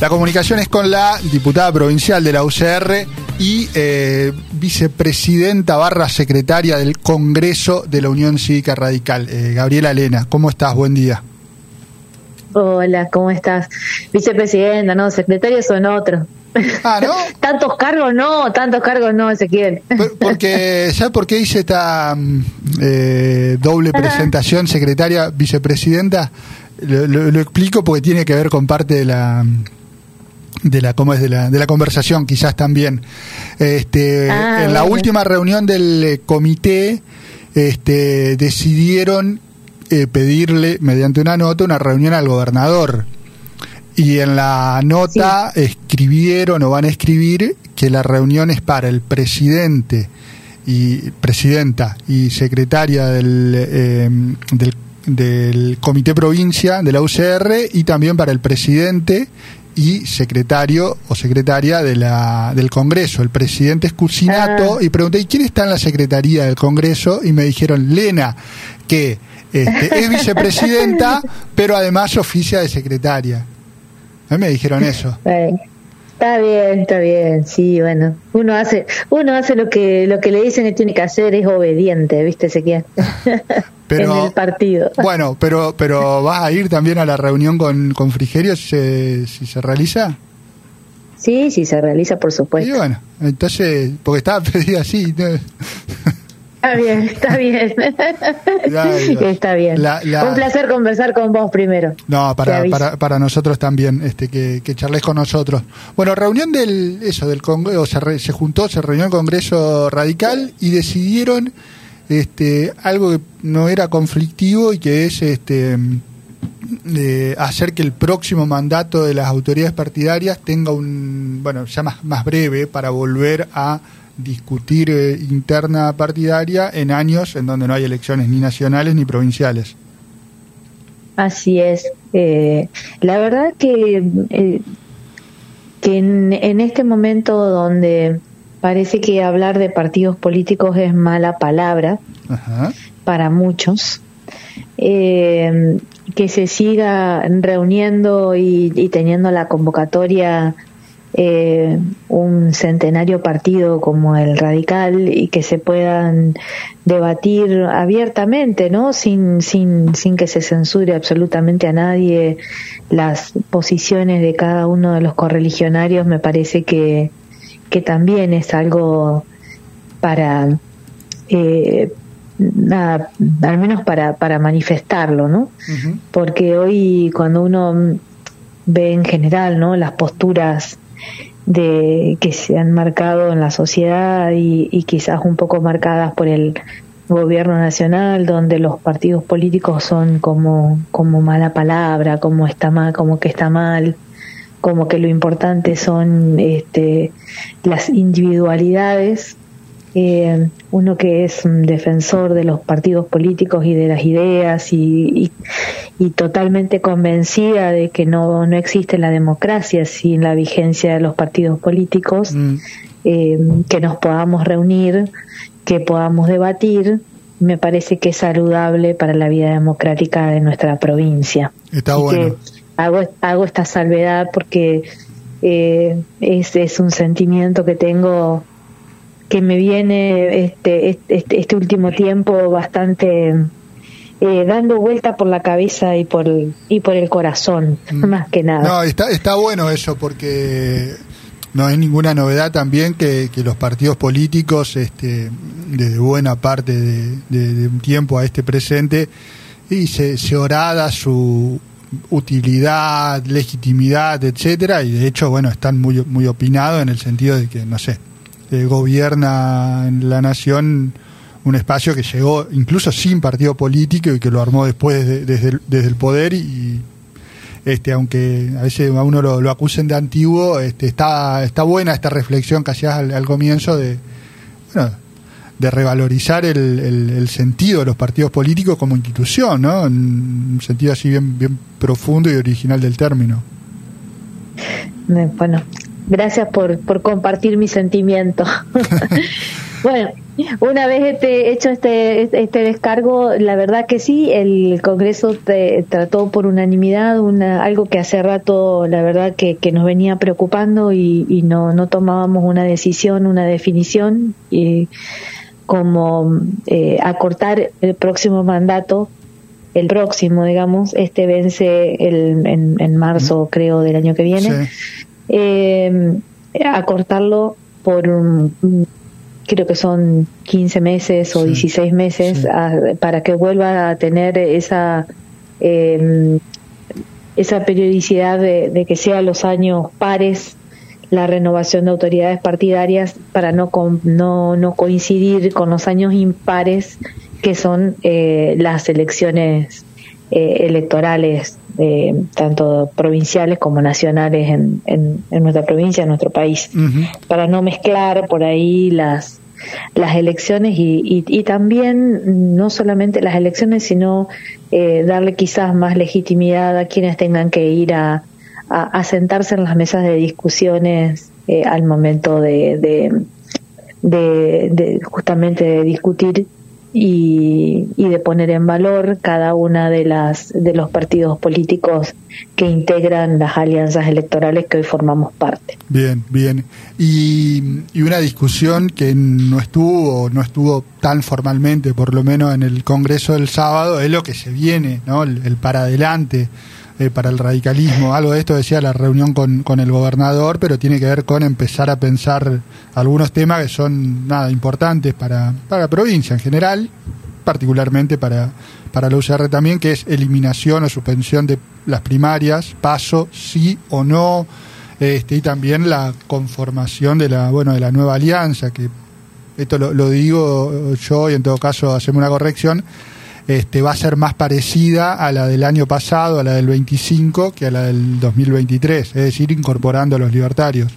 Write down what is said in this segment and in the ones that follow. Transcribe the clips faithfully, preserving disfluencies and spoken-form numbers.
La comunicación es con la diputada provincial de la U C R y eh, vicepresidenta barra secretaria del Congreso de la Unión Cívica Radical, eh, Gabriela Lena. ¿Cómo estás? Buen día. Hola, ¿cómo estás? Vicepresidenta, no, secretarios son otros. Ah, ¿no? Tantos cargos no, tantos cargos no, Ezequiel. Porque, ¿sabes por qué hice esta eh, doble presentación, secretaria, vicepresidenta? Lo, lo, lo explico porque tiene que ver con parte de la de la cómo es de la de la conversación, quizás también. Este, ah, en la bueno. última reunión del comité, este, decidieron eh, pedirle mediante una nota una reunión al gobernador. Y en la nota sí. escribieron o van a escribir que la reunión es para el presidente y presidenta y secretaria del, eh, del, del Comité Provincia de la U C R y también para el presidente y secretario o secretaria de la del Congreso. El presidente es Cucinato ah. y pregunté, ¿y quién está en la secretaría del Congreso? Y me dijeron, Lena, que este, es vicepresidenta, pero además oficia de secretaria. A mí me dijeron eso. Está bien, está bien, sí, bueno, uno hace, uno hace lo que lo que le dicen que tiene que hacer, es obediente, ¿viste, Ezequiel? Pero, en el partido. Bueno, pero pero ¿vas a ir también a la reunión con, con Frigerio si se, si se realiza? Sí, sí se realiza, por supuesto. Y bueno, entonces, porque estaba pedido así. ¿no? Está bien, está bien. Está bien. La, la... Un placer conversar con vos primero. No, para para, para nosotros también, este que, que charles con nosotros. Bueno, reunión del eso del Congreso, se, re, se juntó, se reunió el Congreso Radical y decidieron este algo que no era conflictivo y que es este eh, hacer que el próximo mandato de las autoridades partidarias tenga un, bueno, ya más, más breve para volver a discutir eh, interna partidaria en años en donde no hay elecciones ni nacionales ni provinciales. Así es. Eh, la verdad que eh, que en, en este momento donde parece que hablar de partidos políticos es mala palabra Ajá. para muchos, eh, que se siga reuniendo y, y teniendo la convocatoria Eh, un centenario partido como el Radical y que se puedan debatir abiertamente, ¿no? Sin sin sin que se censure absolutamente a nadie las posiciones de cada uno de los correligionarios, me parece que que también es algo para eh, nada, al menos para para manifestarlo, ¿no? Uh-huh. Porque hoy cuando uno ve en general, ¿no?, las posturas de que se han marcado en la sociedad y, y quizás un poco marcadas por el gobierno nacional, donde los partidos políticos son como como mala palabra, como está mal, como que está mal, como que lo importante son este las individualidades. Eh, uno que es un defensor de los partidos políticos y de las ideas y, y, y totalmente convencida de que no, no existe la democracia sin la vigencia de los partidos políticos, mm. eh, que nos podamos reunir, que podamos debatir, me parece que es saludable para la vida democrática de nuestra provincia. Está Así bueno. Que hago, hago esta salvedad porque eh, es, es un sentimiento que tengo que me viene este este, este último tiempo bastante eh, dando vuelta por la cabeza y por el, y por el corazón, mm. más que nada. No, está está bueno eso porque no es ninguna novedad también que, que los partidos políticos este desde buena parte de, de, de un tiempo a este presente y se, se orada su utilidad, legitimidad, etcétera, y de hecho bueno están muy muy opinados en el sentido de que no sé Eh, gobierna en la nación un espacio que llegó incluso sin partido político y que lo armó después de, desde, el, desde el poder y este aunque a veces a uno lo, lo acusen de antiguo, este está está buena esta reflexión que hacías al, al comienzo de bueno, de revalorizar el, el, el sentido de los partidos políticos como institución, ¿no? En un sentido así bien bien profundo y original del término. Bueno, gracias por, por compartir mi sentimiento. Bueno, Una vez este, hecho este, este descargo, la verdad que sí, el Congreso te, trató por unanimidad una, algo que hace rato, la verdad que, que nos venía preocupando y, y no, no tomábamos una decisión, una definición, y como eh, acortar el próximo mandato, el próximo, digamos, este vence el, en, en marzo, creo, del año que viene, sí. eh, acortarlo por un creo que son quince meses o sí, dieciséis meses sí. a, para que vuelva a tener esa eh, esa periodicidad de, de que sea los años pares la renovación de autoridades partidarias para no con, no no coincidir con los años impares que son eh, las elecciones eh, electorales eh, tanto provinciales como nacionales en, en, en nuestra provincia, en nuestro país, uh-huh. para no mezclar por ahí las las elecciones y, y, y también no solamente las elecciones, sino eh, darle quizás más legitimidad a quienes tengan que ir a, a, a sentarse en las mesas de discusiones eh, al momento de, de, de, de justamente de discutir y, y de poner en valor cada una de las de los partidos políticos que integran las alianzas electorales que hoy formamos parte. Bien, bien. Y, y una discusión que no estuvo no estuvo tan formalmente, por lo menos en el Congreso del sábado, es lo que se viene, ¿no? El, el para adelante eh, para el radicalismo. Algo de esto decía la reunión con, con el gobernador, pero tiene que ver con empezar a pensar algunos temas que son nada importantes para, para la provincia en general, particularmente para, para la U C R también, que es eliminación o suspensión de las primarias, paso, sí o no, este, y también la conformación de la, bueno, de la nueva alianza, que esto lo, lo digo yo y en todo caso hacemos una corrección, este, va a ser más parecida a la del año pasado, a la del veinticinco, que a la del dos mil veintitrés, es decir, incorporando a los libertarios.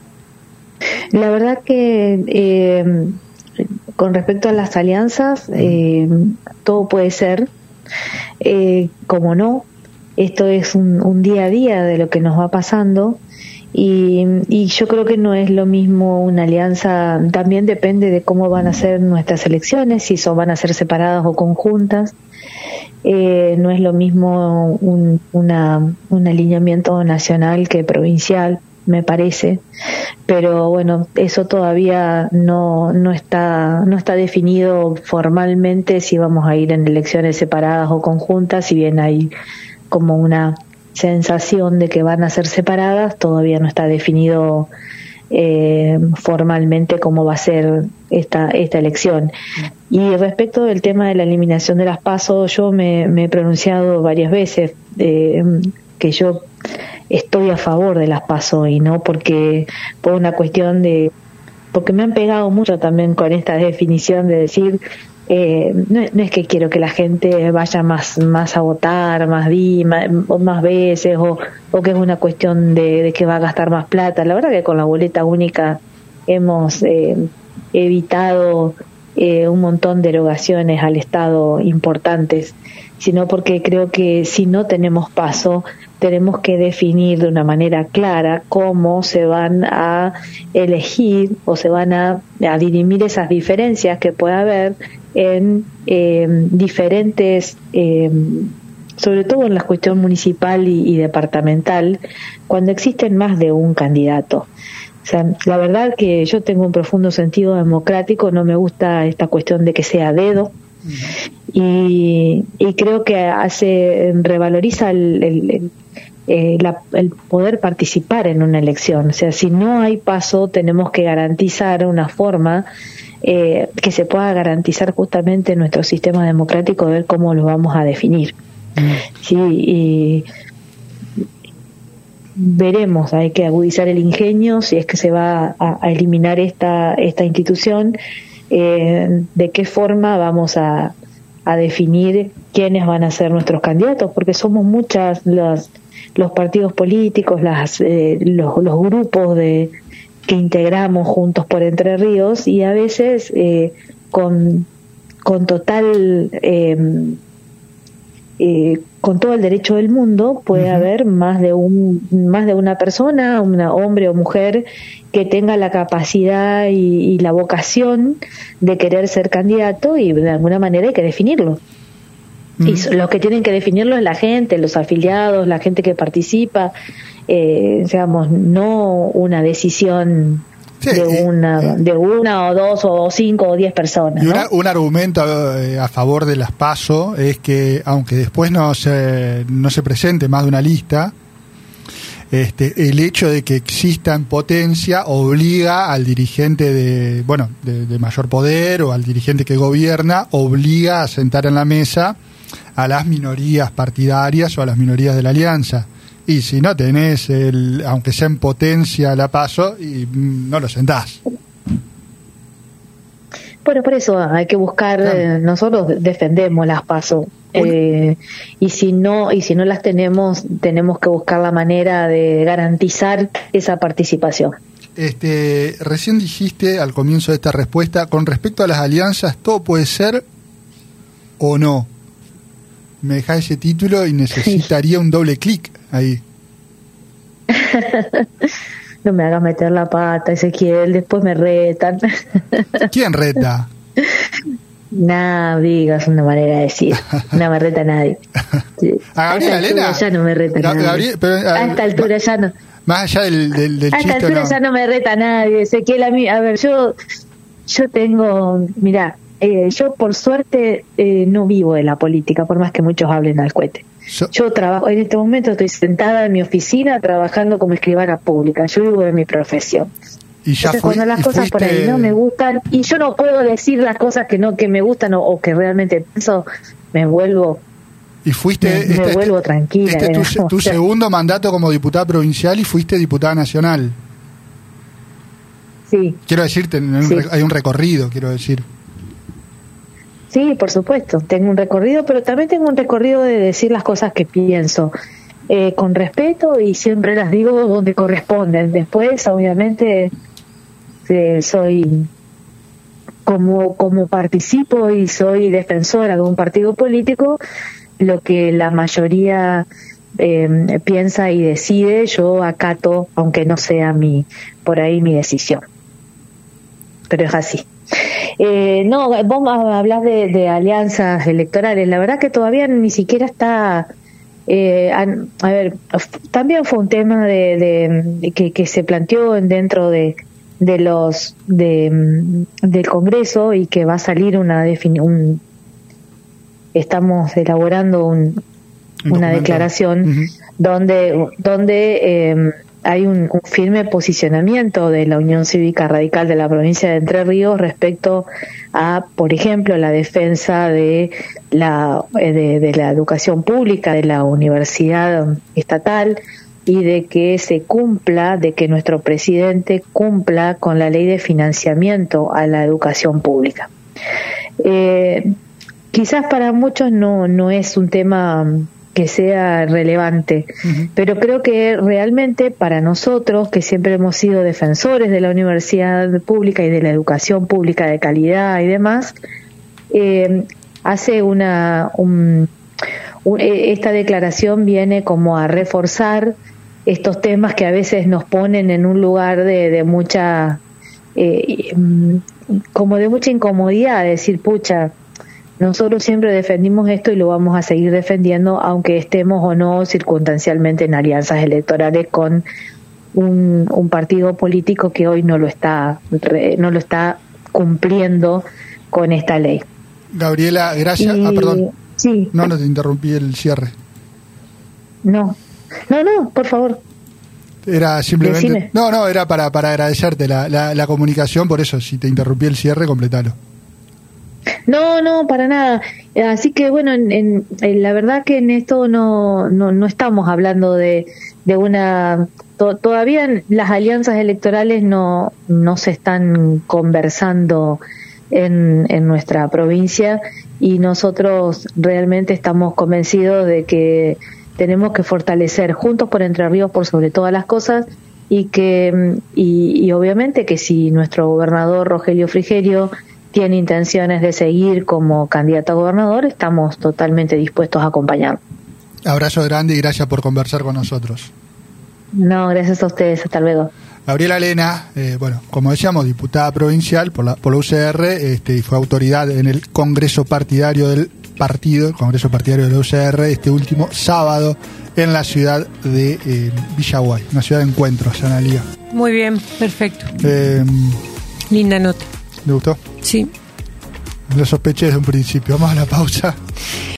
La verdad que eh, con respecto a las alianzas, eh, todo puede ser, eh, como no, esto es un, un día a día de lo que nos va pasando y, y yo creo que no es lo mismo una alianza, también depende de cómo van a ser nuestras elecciones, si son, van a ser separadas o conjuntas. Eh, no es lo mismo un, una, un alineamiento nacional que provincial, me parece, pero bueno, eso todavía no no está no está definido formalmente si vamos a ir en elecciones separadas o conjuntas, si bien hay como una sensación de que van a ser separadas, todavía no está definido eh, formalmente cómo va a ser esta esta elección. Y respecto del tema de la eliminación de las PASO, yo me, me he pronunciado varias veces eh, que yo estoy a favor de las PASO y no porque por una cuestión de porque me han pegado mucho también con esta definición de decir eh, no, no es que quiero que la gente vaya más más a votar más di más, más veces o, o que es una cuestión de, de que va a gastar más plata. La verdad que con la boleta única hemos eh, evitado eh, un montón de erogaciones al Estado importantes, sino porque creo que si no tenemos PASO tenemos que definir de una manera clara cómo se van a elegir o se van a, a dirimir esas diferencias que puede haber en eh, diferentes, eh, sobre todo en la cuestión municipal y, y departamental, cuando existen más de un candidato. O sea, la verdad que yo tengo un profundo sentido democrático, no me gusta esta cuestión de que sea a dedo. Y, y creo que hace revaloriza el, el, el, eh, la, el poder participar en una elección. O sea, si no hay PASO, tenemos que garantizar una forma eh, que se pueda garantizar justamente nuestro sistema democrático, de ver cómo lo vamos a definir. Mm. Sí, y veremos, hay que agudizar el ingenio si es que se va a, a eliminar esta esta institución. Eh, de qué forma vamos a, a definir quiénes van a ser nuestros candidatos, porque somos muchas los, los partidos políticos, las, eh, los, los grupos de que integramos Juntos por Entre Ríos y a veces eh, con, con total eh, eh, con todo el derecho del mundo puede uh-huh. haber más de un más de una persona, una hombre o mujer, que tenga la capacidad y, y la vocación de querer ser candidato, y de alguna manera hay que definirlo. Uh-huh. Y los que tienen que definirlo es la gente, los afiliados, la gente que participa, eh, digamos, no una decisión sí, de una eh, de una o dos o cinco o diez personas. Y ¿no? una, un argumento a favor de las PASO es que, aunque después no se, no se presente más de una lista, este, el hecho de que exista en potencia obliga al dirigente de, bueno, de, de mayor poder, o al dirigente que gobierna, obliga a sentar en la mesa a las minorías partidarias o a las minorías de la alianza. Y si no tenés, el, aunque sea en potencia la PASO, y no lo sentás. Bueno, por eso hay que buscar, claro. eh, nosotros defendemos las PASO, eh, y si no y si no las tenemos, tenemos que buscar la manera de garantizar esa participación. Este, recién dijiste al comienzo de esta respuesta, con respecto a las alianzas, ¿todo puede ser o no? Me dejás ese título y necesitaría un doble clic ahí. No me hagas meter la pata, Ezequiel, después me retan. ¿Quién reta? Nah, digas una manera de decir. No me reta nadie. ¿A Gabriela Elena? Ya no me reta Gab- nadie. Gabriel, pero, a, a esta altura ya no. Más allá del, del, del a chiste. A esta altura no. ya no me reta nadie, Ezequiel. A mí, a ver, yo, yo tengo, mirá, eh, yo por suerte eh, no vivo de la política, por más que muchos hablen al cohete. So, yo trabajo, en este momento estoy sentada en mi oficina trabajando como escribana pública. Yo vivo de mi profesión. Y ya Entonces, fui, cuando las y cosas fuiste... por ahí no me gustan, y yo no puedo decir las cosas que no que me gustan o, o que realmente pienso, me vuelvo y fuiste me, este, me vuelvo tranquila. Este es tu, tu segundo mandato como diputada provincial y fuiste diputada nacional. Sí. Quiero decirte, Sí. hay un recorrido, quiero decir. Sí, por supuesto, tengo un recorrido, pero también tengo un recorrido de decir las cosas que pienso, eh, con respeto, y siempre las digo donde corresponden. Después, obviamente, eh, soy, como, como participo y soy defensora de un partido político, lo que la mayoría eh, piensa y decide, yo acato, aunque no sea mi, por ahí mi decisión. Pero es así. Eh, no, vos hablas de, de alianzas electorales. La verdad que todavía ni siquiera está. Eh, a, a ver, también fue un tema de, de, de que, que se planteó dentro de, de los de, del Congreso, y que va a salir una definición. Estamos elaborando un, un una declaración uh-huh. donde donde eh, hay un, un firme posicionamiento de la Unión Cívica Radical de la provincia de Entre Ríos respecto a, por ejemplo, la defensa de la de, de la educación pública, de la universidad estatal, y de que se cumpla, de que nuestro presidente cumpla con la ley de financiamiento a la educación pública. Eh, quizás para muchos no no es un tema que sea relevante, uh-huh. pero creo que realmente para nosotros, que siempre hemos sido defensores de la universidad pública y de la educación pública de calidad y demás, eh, hace una un, un, esta declaración viene como a reforzar estos temas que a veces nos ponen en un lugar de, de mucha eh, como de mucha incomodidad, de decir, pucha, nosotros siempre defendimos esto y lo vamos a seguir defendiendo, aunque estemos o no circunstancialmente en alianzas electorales con un, un partido político que hoy no lo está no lo está cumpliendo con esta ley. Gabriela, gracias. Y, ah, perdón. Sí. No, no te interrumpí el cierre. No, no, no, por favor. Era simplemente. Decime. No, no, era para, para agradecerte la, la, la comunicación, por eso, si te interrumpí el cierre, completalo. No, no, para nada. Así que bueno, en, en, en la verdad que en esto no no, no estamos hablando de, de una... To, todavía las alianzas electorales no, no se están conversando en, en nuestra provincia, y nosotros realmente estamos convencidos de que tenemos que fortalecer Juntos por Entre Ríos por sobre todas las cosas, y que y, y obviamente que si nuestro gobernador Rogelio Frigerio tiene intenciones de seguir como candidato a gobernador, estamos totalmente dispuestos a acompañarlo. Abrazo grande y gracias por conversar con nosotros. No, gracias a ustedes, hasta luego. Gabriela Lena, eh, bueno, como decíamos, diputada provincial por la, por la U C R, este, y fue autoridad en el Congreso Partidario del Partido, el Congreso Partidario de la U C R, este último sábado en la ciudad de eh, Villaguay, una ciudad de encuentros, Analía. Muy bien, perfecto. Eh, Linda nota. ¿Le gustó? Sí. Lo sospeché desde un principio. Vamos a la pausa.